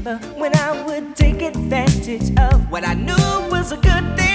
when I would take advantage of what I knew was a good thing.